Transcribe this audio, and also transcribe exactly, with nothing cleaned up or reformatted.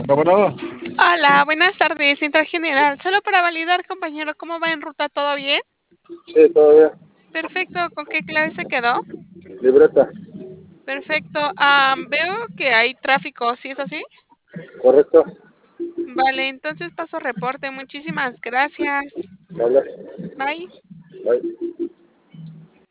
Bueno, bueno, Hola, buenas tardes, Central General. Solo para validar, compañero, ¿cómo va en ruta? ¿Todo bien? sí, todavía. Perfecto, ¿con qué clave se quedó? Libreta, Perfecto. Am, veo que hay tráfico, ¿sí es así? correcto. Vale, entonces paso reporte. Muchísimas gracias. Vale, Bye. bye.